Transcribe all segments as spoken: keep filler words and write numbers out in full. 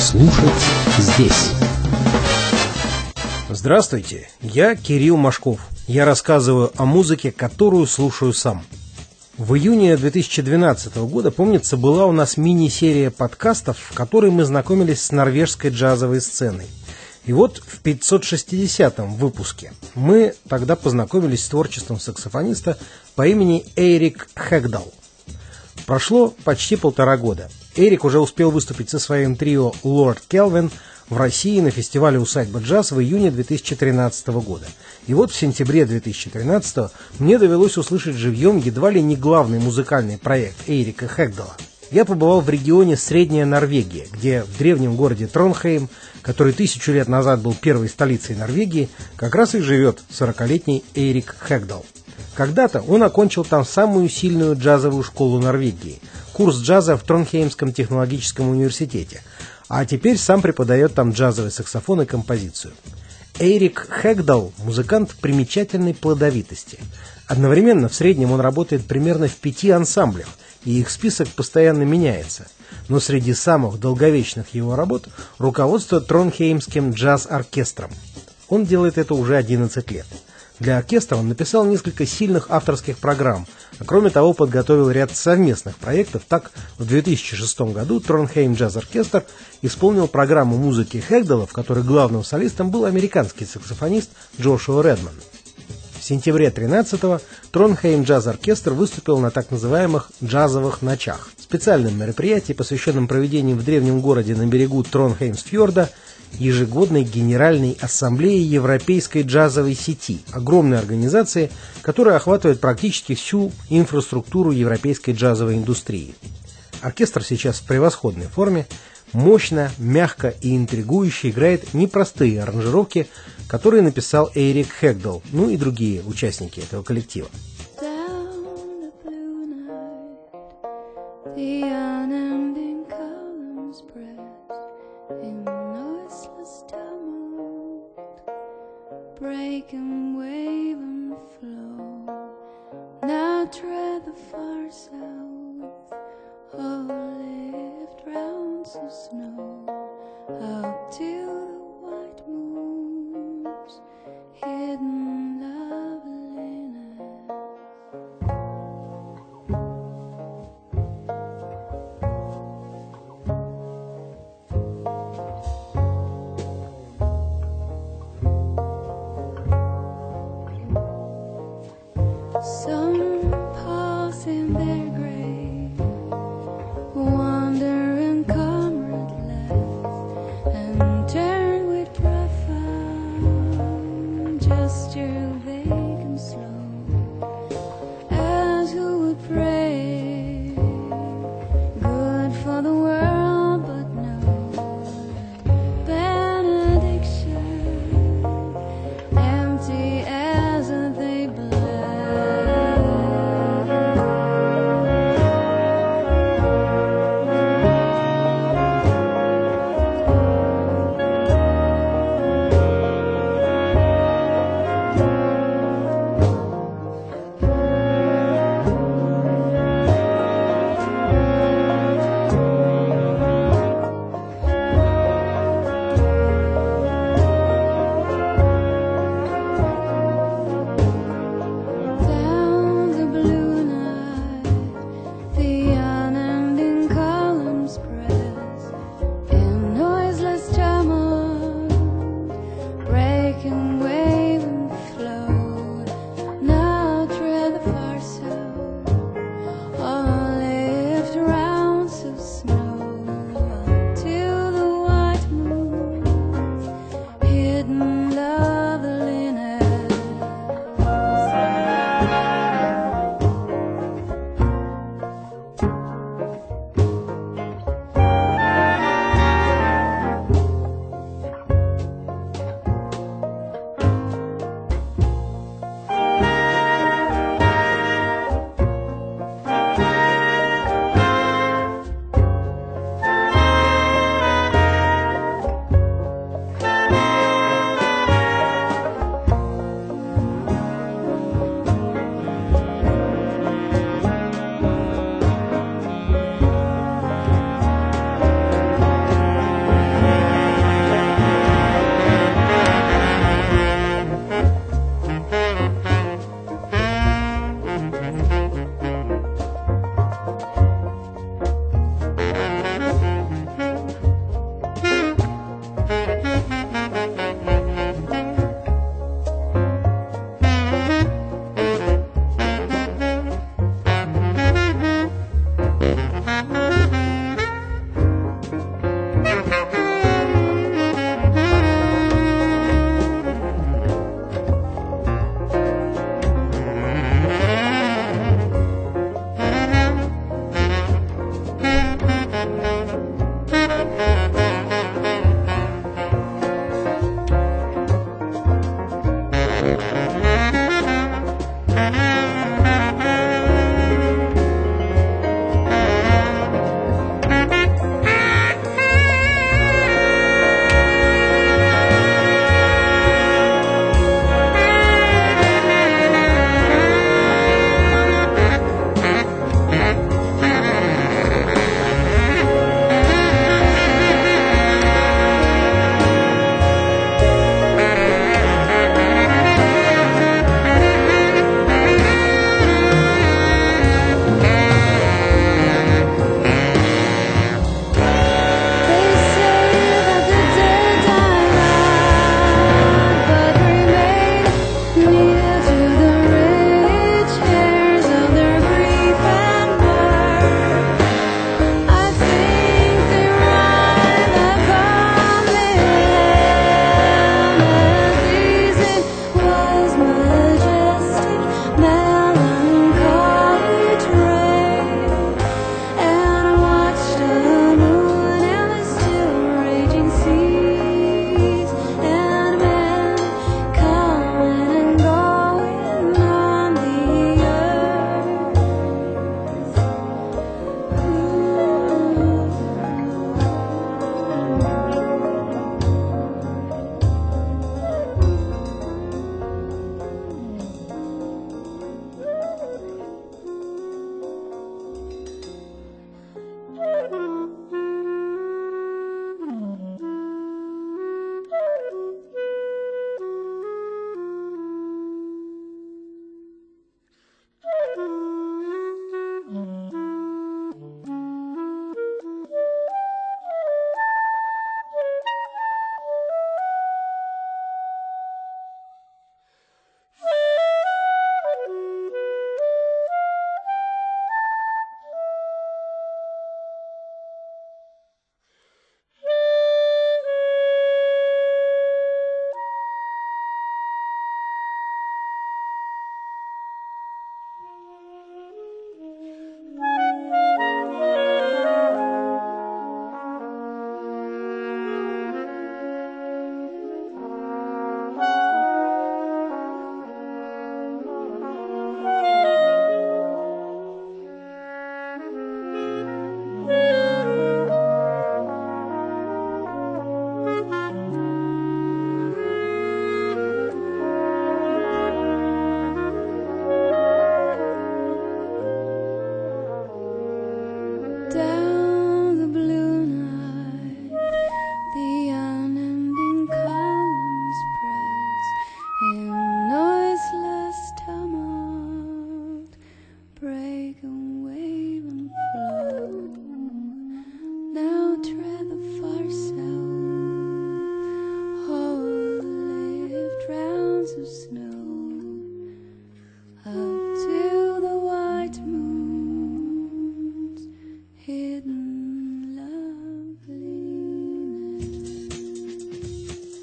Слушать здесь. Здравствуйте, я Кирилл Машков. Я рассказываю о музыке, которую слушаю сам. В июне две тысячи двенадцатого года, помнится, была у нас мини-серия подкастов, в которой мы знакомились с норвежской джазовой сценой. И вот в пятьсот шестидесятом выпуске мы тогда познакомились с творчеством саксофониста по имени Эйрик Хэгдал. Прошло почти полтора года. Эйрик уже успел выступить со своим трио Лорд Келвин в России на фестивале «Усадьба джаз» в июне две тысячи тринадцатого года. И вот в сентябре две тысячи тринадцатого мне довелось услышать живьем едва ли не главный музыкальный проект Эйрика Хэгдала. Я побывал в регионе Средняя Норвегия, где в древнем городе Тронхейм, который тысячу лет назад был первой столицей Норвегии, как раз и живет сорокалетний Эйрик Хэгдал. Когда-то он окончил там самую сильную джазовую школу Норвегии, курс джаза в Тронхеймском технологическом университете, а теперь сам преподает там джазовый саксофон и композицию. Эйрик Хэгдал – музыкант примечательной плодовитости. Одновременно в среднем он работает примерно в пяти ансамблях, и их список постоянно меняется. Но среди самых долговечных его работ – руководство Тронхеймским джаз-оркестром. Он делает это уже одиннадцать лет. Для оркестра он написал несколько сильных авторских программ, а кроме того подготовил ряд совместных проектов. Так, в две тысячи шестом году Тронхейм джаз-оркестр исполнил программу музыки Хэгдала, в которой главным солистом был американский саксофонист Джошуа Редман. В сентябре две тысячи тринадцатого Тронхейм джаз-оркестр выступил на так называемых «джазовых ночах», специальном мероприятии, посвященном проведению в древнем городе на берегу Тронхеймсфьорда ежегодной Генеральной Ассамблеи Европейской джазовой сети, огромной организации, которая охватывает практически всю инфраструктуру европейской джазовой индустрии. Оркестр сейчас в превосходной форме, мощно, мягко и интригующе играет непростые аранжировки, которые написал Эйрик Хэгдал, ну и другие участники этого коллектива. Break and wave and flow. Now tread the far south. Oh, lift rounds of snow up to the white moon's hidden loveliness. Some pause in their grave.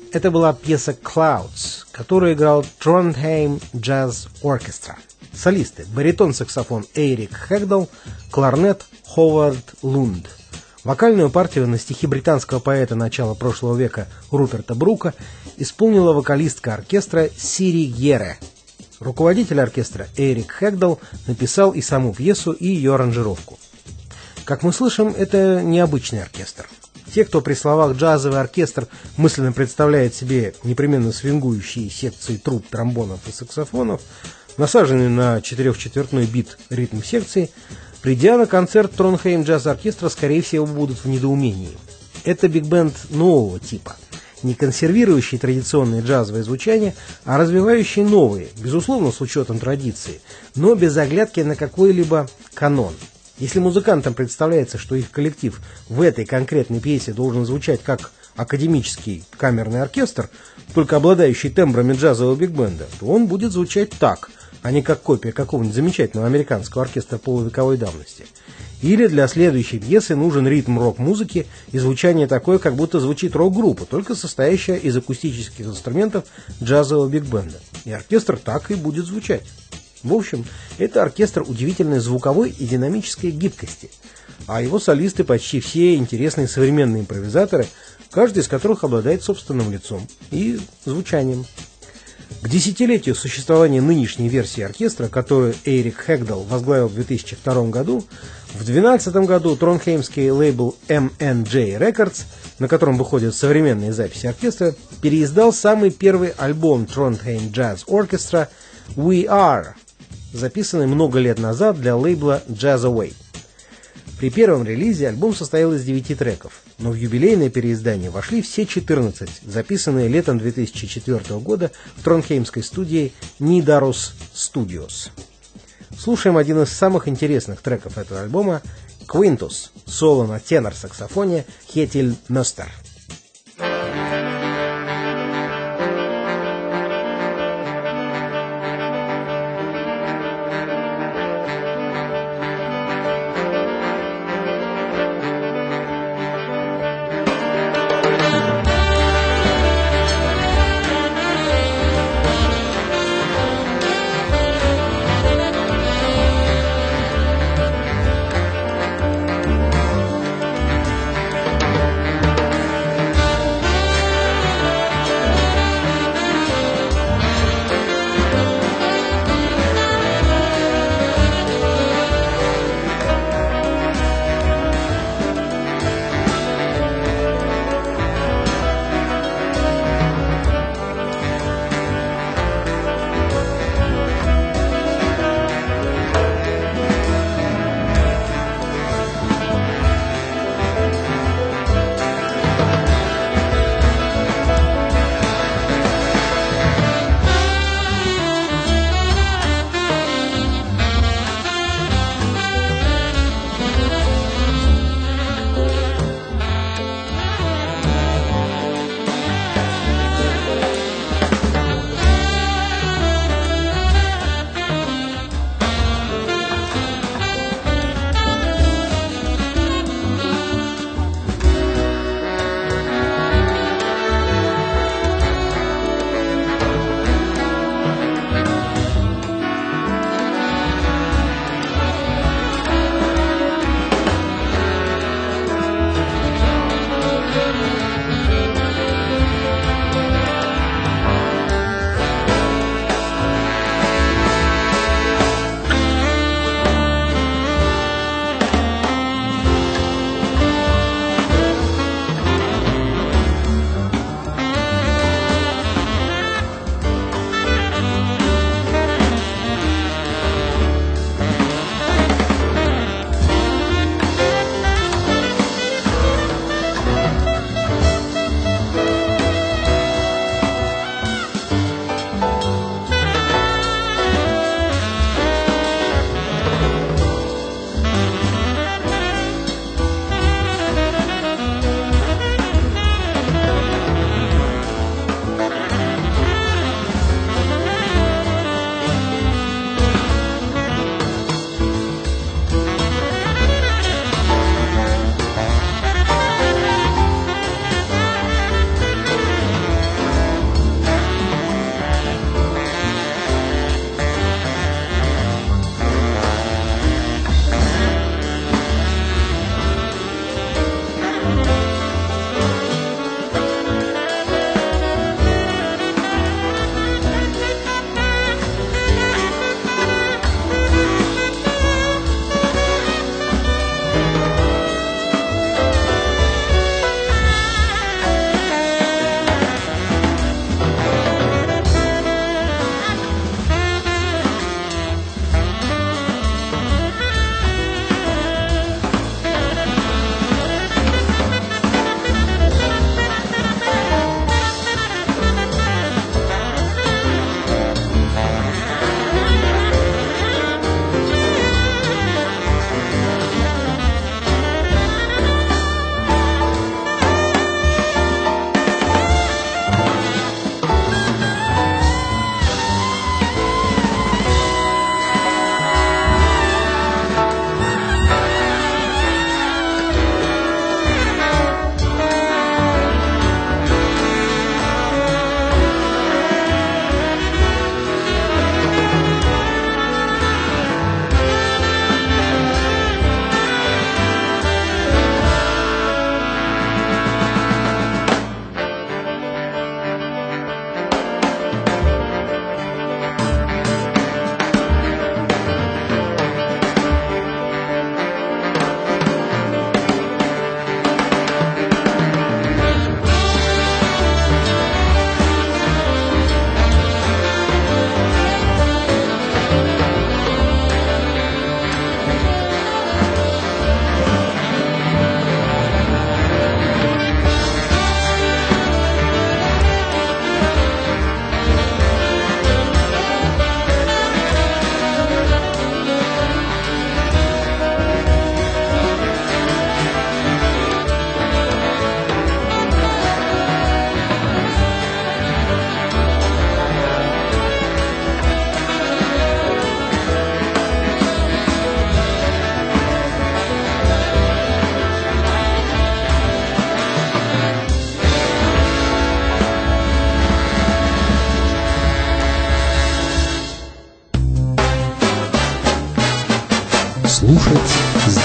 Это была пьеса «Clouds», которую играл Trondheim Jazz Orchestra. Солисты: баритон-саксофон Эйрик Хэгдал, кларнет Ховард Лунд. Вокальную партию на стихи британского поэта начала прошлого века Руперта Брука исполнила вокалистка оркестра Сири Гьере. Руководитель оркестра Эйрик Хэгдал написал и саму пьесу, и ее аранжировку. Как мы слышим, это необычный оркестр. Те, кто при словах «джазовый оркестр» мысленно представляет себе непременно свингующие секции труб, тромбонов и саксофонов, насаженные на четырехчетвертной бит ритм секции, придя на концерт Trondheim Jazz Orchestra, скорее всего, будут в недоумении. Это биг-бенд нового типа, не консервирующий традиционное джазовое звучание, а развивающий новые, безусловно, с учетом традиции, но без оглядки на какой-либо канон. Если музыкантам представляется, что их коллектив в этой конкретной пьесе должен звучать как академический камерный оркестр, только обладающий тембрами джазового биг-бенда, то он будет звучать так, а не как копия какого-нибудь замечательного американского оркестра полувековой давности. Или для следующей пьесы нужен ритм рок-музыки и звучание такое, как будто звучит рок-группа, только состоящая из акустических инструментов джазового биг-бенда. И оркестр так и будет звучать. В общем, это оркестр удивительной звуковой и динамической гибкости, а его солисты почти все интересные современные импровизаторы, каждый из которых обладает собственным лицом и звучанием. К десятилетию существования нынешней версии оркестра, которую Эйрик Хэгдал возглавил в две тысячи втором году, в две тысячи двенадцатом году тронхеймский лейбл эм эн джей Records, на котором выходят современные записи оркестра, переиздал самый первый альбом Trondheim Jazz Orchestra «We Are», записанный много лет назад для лейбла Jazzaway. При первом релизе альбом состоял из девяти треков, но в юбилейное переиздание вошли все четырнадцать, записанные летом две тысячи четвёртого года в тронхеймской студии Nidaros Studios. Слушаем один из самых интересных треков этого альбома — «Quintus», соло на тенор-саксофоне Хетиль Мёстер.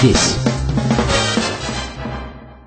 здесь.